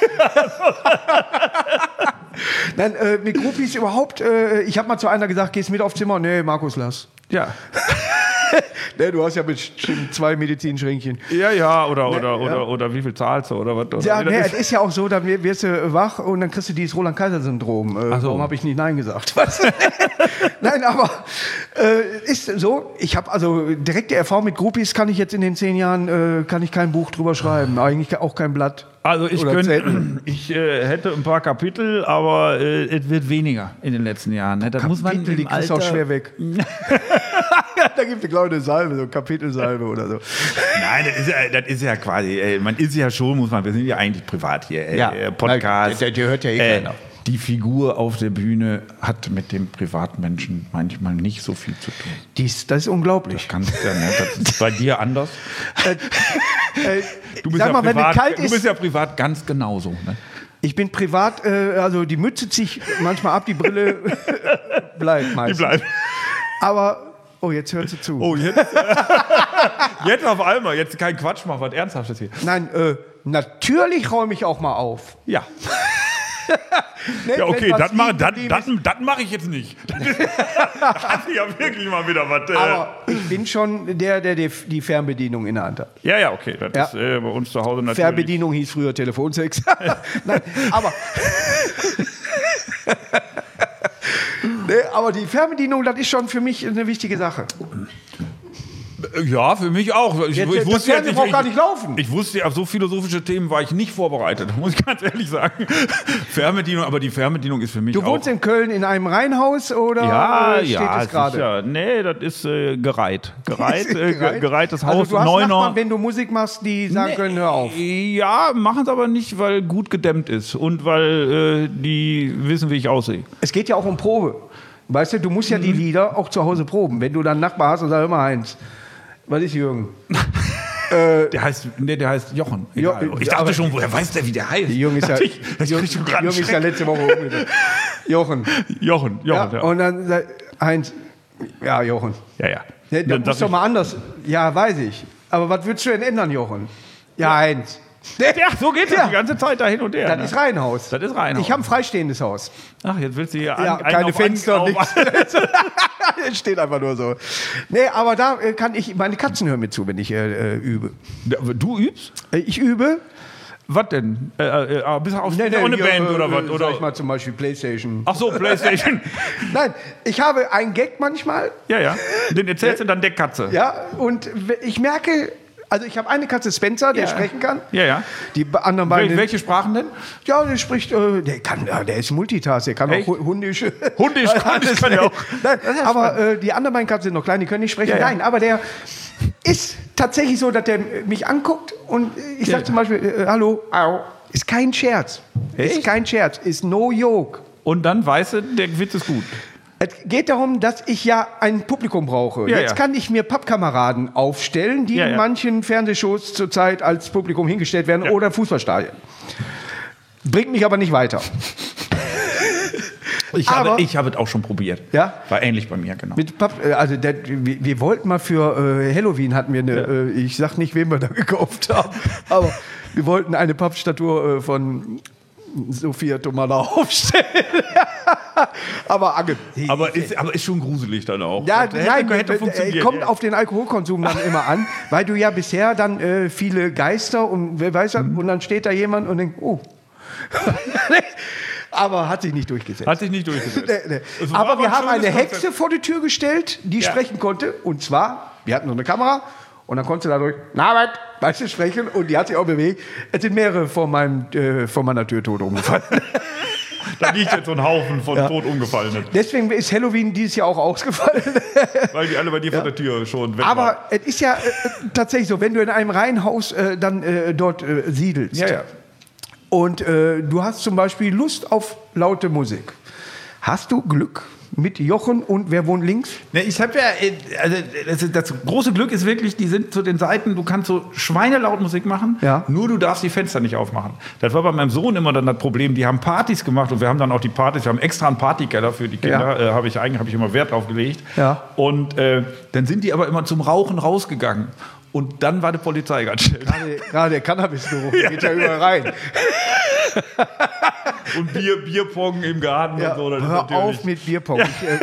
Nein, äh, mit Groupies überhaupt, äh, ich habe mal zu einer gesagt, gehst mit aufs Zimmer? Nee, Markus, lass. Ja. Nee, du hast ja bestimmt zwei Medizinschränkchen. Ja, ja, oder, oder, ja. oder, oder wie viel zahlst du, oder was? Oder Ja, wie das nee, ist. es ist ja auch so, dann wirst du wach und dann kriegst du dieses Roland-Kaiser-Syndrom. Äh, Ach so. Warum habe ich nicht Nein gesagt? Was? Nein, aber äh, ist so, ich habe also direkte Erfahrung mit Groupies, kann ich jetzt in den zehn Jahren, äh, kann ich kein Buch drüber schreiben, eigentlich auch kein Blatt. Also ich, Oder könnt, Zettel. ich äh, hätte ein paar Kapitel, aber äh, es wird weniger in den letzten Jahren. Ne? Das muss man Kapitel, die im kriegst du Alter, auch schwer weg. Da gibt es, glaube ich, eine Salbe, so Kapitelsalbe oder so. Nein, das ist ja, das ist ja quasi, äh, man ist ja schon, muss man, wir sind ja eigentlich privat hier, äh, Ja. äh, Podcast. Der- der hört ja eh äh, keiner. Die Figur auf der Bühne hat mit dem Privatmenschen manchmal nicht so viel zu tun. Dies, das ist unglaublich. Kannst ja, ne? Das ist bei dir anders. Äh, Du bist, Sag ja, mal, wenn privat, es kalt du ist- bist ja privat ganz genauso. Ne? Ich bin privat, äh, also die Mütze ziehe ich manchmal ab, die Brille bleibt meistens. Die bleiben. Aber, oh, jetzt hört sie zu. Oh, jetzt, jetzt auf einmal, jetzt kein Quatsch, mach was Ernsthaftes hier. Nein, äh, natürlich räume ich auch mal auf. Ja. Ne, Ja, okay, wenn was das mache liegen das, geblieben das, ist. das mach ich jetzt nicht. Das ist, da hat sich ja wirklich mal wieder was. Äh, Aber ich bin schon der, der die, die Fernbedienung in der Hand hat. ja, ja, okay. Das Ja. ist äh, bei uns zu Hause natürlich. Fernbedienung hieß früher Telefonsex. Nein, aber. Nee, aber die Fernbedienung, das ist schon für mich eine wichtige Sache. Ja, für mich auch. Ich, Jetzt, ich das wusste Fernsehen jetzt braucht ich, gar nicht laufen. Ich wusste, auf so philosophische Themen war ich nicht vorbereitet, muss ich ganz ehrlich sagen. Fernbedienung, aber die Fernbedienung ist für mich Du auch. wohnst in Köln in einem Reihenhaus oder Ja, äh, steht ja, es gerade? sicher. Nee, das ist äh, gereiht. Gereiht, äh, ge- gereihtes Haus, Also du hast Neuner. Nachbarn, wenn du Musik machst, die sagen können, hör auf. Ja, machen es aber nicht, weil gut gedämmt ist und weil äh, die wissen, wie ich aussehe. Es geht ja auch um Probe. Weißt du, du musst ja Mhm. die Lieder auch zu Hause proben. Wenn du dann einen Nachbar hast und sagst, immer Heinz, was ist Jürgen? Der heißt, nee, der heißt Jochen. Jo- Egal. ich dachte aber- schon, woher weiß der, wie der heißt? Jürgen ist ja, Dachte ich, das Jürgen, krieg ich schon gerade Jürgen ist ja Schreck. letzte Woche umgedreht. Jochen. Jochen, Ja, Jochen, ja. und dann sagt Heinz, ja, Jochen. Ja, ja. Ne, Dann das muss sag doch mal anders. Ja, weiß ich. Aber was würdest du denn ändern, Jochen? Ja, Heinz. ich, ja, so geht das Ja. die ganze Zeit da hin und her. Das ne? ist Reihenhaus. Das ist Reihenhaus. Ich habe ein freistehendes Haus. Ach, jetzt willst du hier Ja, an, einen keine auf Fenster, einen- nichts. Es steht einfach nur so. Nee, aber da äh, kann ich, meine Katzen hören mir zu, wenn ich äh, äh, übe. Du übst? Äh, Ich übe. Was denn? Äh, äh, äh, bist du auf Nee, nee, auch eine hier, Band äh, oder was? Sag Oder? ich mal zum Beispiel Playstation. Ach so, Playstation. Nein, ich habe einen Gag manchmal. ja, ja. Den erzählst du dann der Katze. Ja, und w- ich merke, also ich habe eine Katze Spencer, der Ja. sprechen kann. Ja, ja. Die be- anderen Wel beiden. welche Sprachen denn? Ja, der spricht, äh, der kann, ja, der ist Multitask, der kann Echt? auch Hu- Hundisch. Hundisch kann- das kann er auch. Nein, Das ist ja aber äh, die anderen beiden Katzen sind noch klein, die können nicht sprechen. Ja, ja. Nein, aber der ist tatsächlich so, dass der mich anguckt und ich Ja. sage zum Beispiel, äh, hallo, au. Ist kein Scherz. Echt? Ist kein Scherz, ist no joke. Und dann weißt du, der Witz ist gut. Es geht darum, dass ich ja ein Publikum brauche. Ja, Jetzt ja. kann ich mir Pappkameraden aufstellen, die Ja, ja. in manchen Fernsehshows zurzeit als Publikum hingestellt werden Ja. oder Fußballstadien. Bringt mich aber nicht weiter. Ich Aber- habe, ich habe es auch schon probiert. Ja? War ähnlich bei mir, genau. Mit Papp, äh, also der, wir, wir wollten mal für äh, Halloween hatten wir eine, äh, ich sag nicht, wem wir da gekauft haben, aber wir wollten eine Pappstatue äh, von Sophia Tomala aufstellen. aber Ange, aber, ist, aber ist schon gruselig dann auch. ja, Das nein, hätte, hätte äh, funktioniert. kommt ja. auf den Alkoholkonsum dann immer an, weil du ja bisher dann äh, viele Geister und wer weiß was, Mhm. und dann steht da jemand und denkt, oh. Aber hat sich nicht durchgesetzt. Hat sich nicht durchgesetzt. Nee, nee. Es war Aber aber wir ein haben eine schönes Hexe Konzept. vor die Tür gestellt, die Ja. sprechen konnte. Und zwar, wir hatten so eine Kamera und dann konnte sie dadurch, na, was, weißt du, sprechen. Und die hat sich auch bewegt. Es sind mehrere vor, meinem, äh, vor meiner Tür tot umgefallen. Da liegt jetzt so ein Haufen von Ja. tot Umgefallenen. Deswegen ist Halloween dieses Jahr auch ausgefallen. Weil die alle bei dir vor der Tür schon weg waren. Aber es ist ja äh, tatsächlich so, wenn du in einem Reihenhaus äh, dann äh, dort äh, siedelst. Ja, ja. Und äh, du hast zum Beispiel Lust auf laute Musik. Hast du Glück mit Jochen und wer wohnt links? Ne, ich habe ja, äh, also das, ist- das große Glück ist wirklich, die sind zu den Seiten, du kannst so schweinelaut Musik machen, Ja. nur du darfst die Fenster nicht aufmachen. Das war bei meinem Sohn immer dann das Problem, die haben Partys gemacht und wir haben dann auch die Partys, wir haben extra einen Partykeller für die Kinder, Ja. äh, habe ich eigentlich hab ich immer Wert drauf gelegt. Ja. Und äh, dann sind die aber immer zum Rauchen rausgegangen. Und dann war die Polizei ganz schnell. Gerade, gerade der Cannabis-Geruch, der geht ja überall rein. Und Bier, Bierpong im Garten Ja, und so. Das ist hör natürlich- auf mit Bierpong. Ich, äh,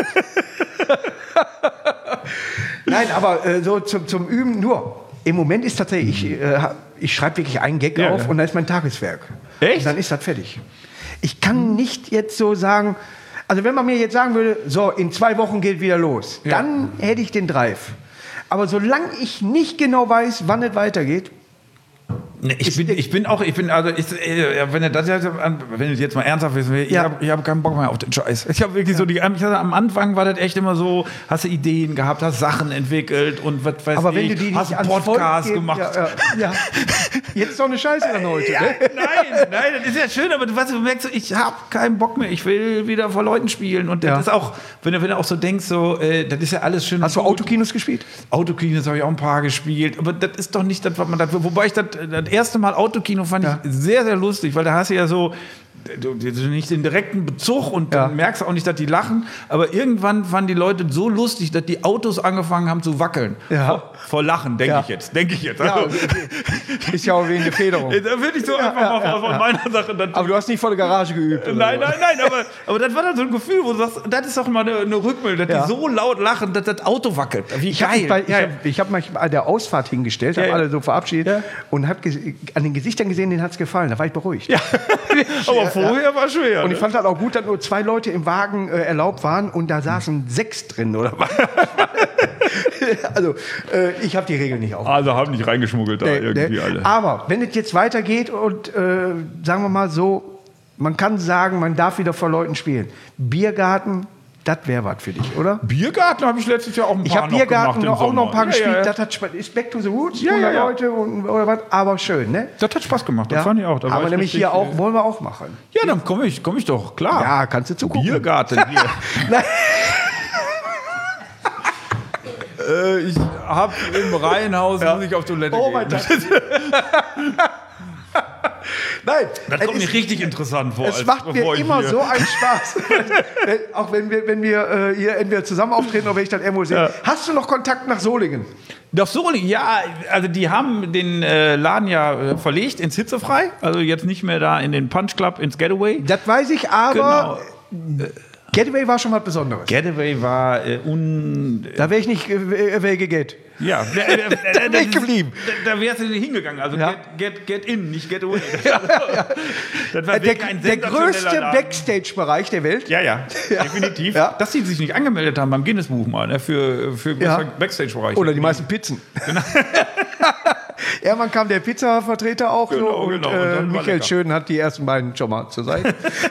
Nein, aber äh, so zum, zum Üben nur. Im Moment ist tatsächlich, ich, äh, ich schreibe wirklich einen Gag Ja, auf ja. und dann ist mein Tageswerk. Echt? Und dann ist das fertig. Ich kann nicht jetzt so sagen, also wenn man mir jetzt sagen würde, so in zwei Wochen geht wieder los, Ja. dann hätte ich den Drive. Aber solange ich nicht genau weiß, wann es weitergeht, Nee, ich, bin, ich bin auch, ich bin, also, ich, äh, wenn du das jetzt, an- wenn du jetzt mal ernsthaft wissen willst, ich Ja. habe ich hab keinen Bock mehr auf den Scheiß. Ich habe wirklich so, die, ich hatte, am Anfang war das echt immer so, hast du Ideen gehabt, hast Sachen entwickelt und was weiß aber ich, wenn du die nicht hast einen ans Volk Podcast geben- gemacht. Ja, ja, ja. Jetzt ist doch eine Scheiße dann heute. Ja, Ne? nein, nein, das ist ja schön, aber du, weißt, du merkst, so, ich habe keinen Bock mehr, ich will wieder vor Leuten spielen und das Ja. ist auch, wenn du, wenn du auch so denkst, so, äh, das ist ja alles schön. Hast du und gut. Autokinos gespielt? Autokinos habe ich auch ein paar gespielt, aber das ist doch nicht das, was man da, wobei ich das, das erste Mal Autokino fand Ja. ich sehr, sehr lustig, weil da hast du ja so, du, du nicht den direkten Bezug und Ja. dann merkst du auch nicht, dass die lachen, aber irgendwann fanden die Leute so lustig, dass die Autos angefangen haben zu wackeln. Ja. Vor, vor Lachen, denke Ja. ich jetzt, denke ich jetzt. Ja, Also, ist ja auch wegen der Federung. da würde ich so einfach ja, mal ja, von ja. meiner Sache dann. Aber du hast nicht vor der Garage geübt. oder Nein, so. nein, nein, aber, aber das war dann so ein Gefühl, wo du sagst, das ist doch mal eine, eine Rückmeldung, dass Ja. die so laut lachen, dass das Auto wackelt. Wie Ich habe geil. mich, bei- ich Ja. hab, ich hab mich bei der Ausfahrt hingestellt, Ja, habe ja. alle so verabschiedet Ja. und habe an den Gesichtern gesehen, denen hat es gefallen. Da war ich beruhigt. Aber vorher war schwer. Und ne? ich fand halt auch gut, dass nur zwei Leute im Wagen äh, erlaubt waren und da saßen sechs drin oder was. Also, äh, ich habe die Regeln nicht auf. Also haben nicht reingeschmuggelt da Nee, irgendwie nee. alle. Aber wenn es jetzt weitergeht und äh, sagen wir mal so, man kann sagen, man darf wieder vor Leuten spielen. Biergarten, das wäre was für dich, oder? Biergarten habe ich letztes Jahr auch ein paar Ich habe noch Biergarten gemacht noch, im auch noch ein paar Sommer. Ja, gespielt. ja, ja. Das hat Spaß. Ist Back to the Roots, Ja, ja, hundert ja. Leute und, oder was, aber schön, ne? Das hat Spaß gemacht, das Ja. fand ich auch. Da war aber ich nämlich richtig, hier auch, äh, wollen wir auch machen. Ja, dann komme ich, komm ich doch, klar. Ja, kannst du zugucken. Biergarten hier. Nein. äh, ich habe im Reihenhaus, muss ich auf Toilette Oh gehen. mein Gott. Nein, Das es kommt mir ist- richtig interessant vor. Es als macht mir bevor ich immer hier- so einen Spaß. Wenn- auch wenn wir, wenn wir äh, hier entweder zusammen auftreten oder wenn ich dann irgendwo sehe. Ja. Hast du noch Kontakt nach Solingen? Doch so, ja, also die haben den äh, Laden ja äh, verlegt ins Hitzefrei, also jetzt nicht mehr da in den Punch Club, ins Getaway. Das weiß ich, aber Getaway war schon was Besonderes. Getaway war äh, un... Da wäre ich nicht äh, äh, geget. Ja, da, da, da, wär ich geblieben. Da, da wärst du hingegangen. Also Ja. get, get, get in, nicht get away. Das war Äh, Der, wirklich ein der sensationeller größte Laden. Backstage-Bereich der Welt. Ja, ja, definitiv. Ja. Dass sie sich nicht angemeldet haben beim Guinness-Buch mal, ne, für, für Ja. Backstage-Bereich. Oder die meisten Pizzen. Irgendwann kam der Pizza-Vertreter auch so Genau, und genau. Und äh, dann war Michael lecker. Schön hat die ersten beiden schon mal zur Seite.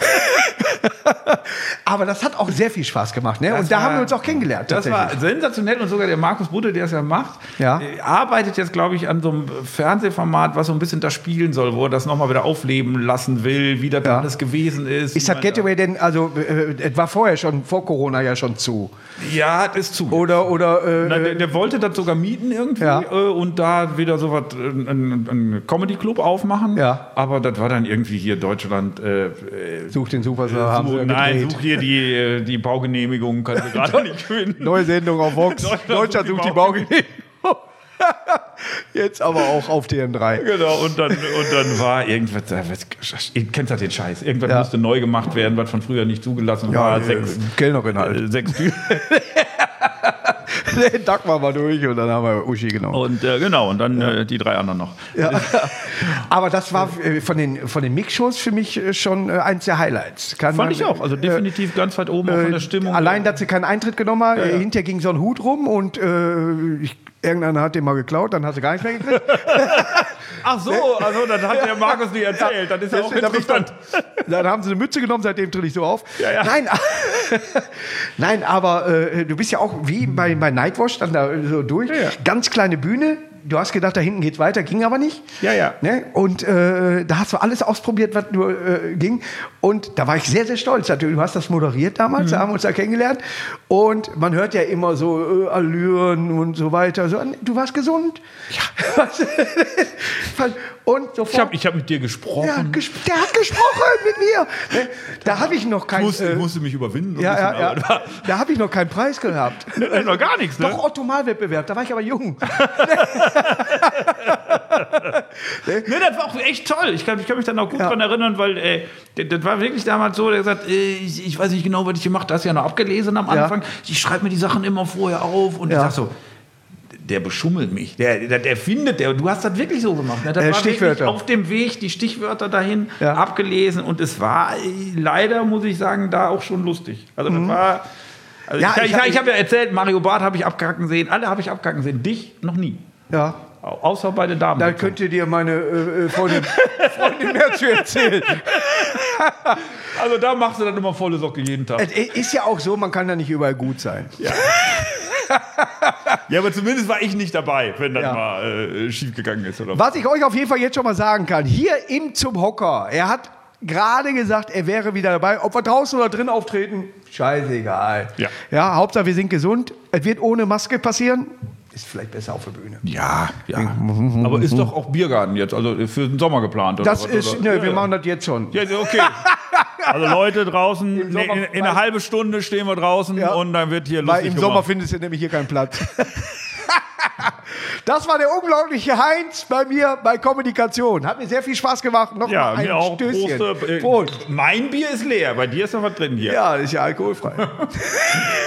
Aber das hat auch sehr viel Spaß gemacht. Ne? Das Und da war- haben wir uns auch kennengelernt. Das war tatsächlich. sensationell und sogar der Markus Budde, der es ja macht, Ja. äh, arbeitet jetzt, glaube ich, an so einem Fernsehformat, was so ein bisschen das spielen soll, wo er das nochmal wieder aufleben lassen will, wie das Ja. alles gewesen ist. Ist das Getaway denn, also äh, es war vorher schon, vor Corona ja schon zu. Ja, das ist zu. Oder, oder äh, Na, der, der wollte das sogar mieten irgendwie Ja. äh, und da wieder so was, äh, einen, einen Comedy-Club aufmachen. Ja. Aber das war dann irgendwie hier Deutschland. Äh, äh, Such den Superstar, haben so, sie nein, gedreht. such hier die, äh, die Baugenehmigung, kannst du gerade nicht finden. Neue Sendung auf Vox. Deutschland Deutschland sucht die Baugenehmigung. Jetzt aber auch auf T N drei. Genau, und dann, und dann war irgendwas, äh, was, ihr kennt das den Scheiß, irgendwas Ja. musste neu gemacht werden, was von früher nicht zugelassen war. Ja, Sechs, äh, Kellnerin halt. äh, sechs Tür. Den Dagmar mal durch und dann haben wir Uschi genommen. Und äh, genau, und dann ja. äh, die drei anderen noch. Ja. Aber das war äh, von den, von den Mix-Shows für mich äh, schon äh, eins der Highlights. Kann Fand man, ich auch, also definitiv äh, ganz weit oben auch von der Stimmung. Allein, dass sie keinen Eintritt genommen hat, ja, ja. hinterher ging so ein Hut rum und äh, ich, irgendeiner hat den mal geklaut, dann hat sie gar nichts mehr gekriegt. Ach so, also das hat der Markus nicht erzählt, das ist ja auch interessant. Dann haben sie eine Mütze genommen, seitdem tritt ich so auf. Ja, ja. Nein, nein, aber äh, du bist ja auch wie bei, bei Nightwash dann da so durch. Ja, ja. Ganz kleine Bühne. Du hast gedacht, da hinten geht's weiter, ging aber nicht. Ja, ja. Ne? Und äh, da hast du alles ausprobiert, was nur äh, ging. Und da war ich sehr, sehr stolz. Du hast das moderiert damals, mhm. haben uns da kennengelernt. Und man hört ja immer so äh, Allüren und so weiter. So, du warst gesund. Ja. Und sofort. Ich habe ich hab mit dir gesprochen. Ja, ges der hat gesprochen mit mir. Ne? Da habe ich noch keinen. Ich musste, ich musste mich überwinden. Ja, bisschen, ja, ja. Da habe ich noch keinen Preis gehabt. Noch gar nichts, ne? Doch Otto-Mal-Wettbewerb, da war ich aber jung. Ne, das war auch echt toll. Ich kann, ich kann mich dann auch gut ja. daran erinnern, weil äh, das, das war wirklich damals so, der gesagt, äh, ich, ich weiß nicht genau, was ich gemacht habe. Das hast ja noch abgelesen am Anfang. Ja. Ich schreibe mir die Sachen immer vorher auf und ja. ich sag so, der beschummelt mich, der, der, der findet, der, du hast das wirklich so gemacht. Ne? Das äh, war Stichwörter. Wirklich auf dem Weg, die Stichwörter dahin ja. abgelesen und es war leider, muss ich sagen, da auch schon lustig. Also das mhm. war... Also ja, ich ich, ich, ich habe ja erzählt, Mario Barth habe ich abkacken sehen, alle habe ich abkacken sehen, dich noch nie. Ja. Außer bei den Damen. Da könnt ihr dir meine äh, Freundin, Freundin mehr zu erzählen. Also da machst du dann immer volle Socke jeden Tag. Es ist ja auch so, man kann da nicht überall gut sein. Ja. Ja, aber zumindest war ich nicht dabei, wenn das ja. mal äh, schief gegangen ist. Oder was ich euch auf jeden Fall jetzt schon mal sagen kann, hier im Zum Hocker, er hat gerade gesagt, er wäre wieder dabei. Ob wir draußen oder drin auftreten, scheißegal. Ja. Ja, Hauptsache wir sind gesund. Es wird ohne Maske passieren. Ist vielleicht besser auf der Bühne. Ja, ja. Aber ist doch auch Biergarten jetzt, also für den Sommer geplant, oder? Das was, ist, oder? ne, ja, wir ja. machen das jetzt schon. Ja, okay. Also Leute draußen, in, in, in einer halben Stunde stehen wir draußen ja. und dann wird hier lustig Weil im gemacht. Sommer findest du nämlich hier keinen Platz. Das war der unglaubliche Heinz bei mir bei Kommunikation. Hat mir sehr viel Spaß gemacht. Noch ja, mal ein mir auch. Stößchen. Prost, äh, Prost. Mein Bier ist leer, bei dir ist noch was drin hier. Ja, das ist ja alkoholfrei.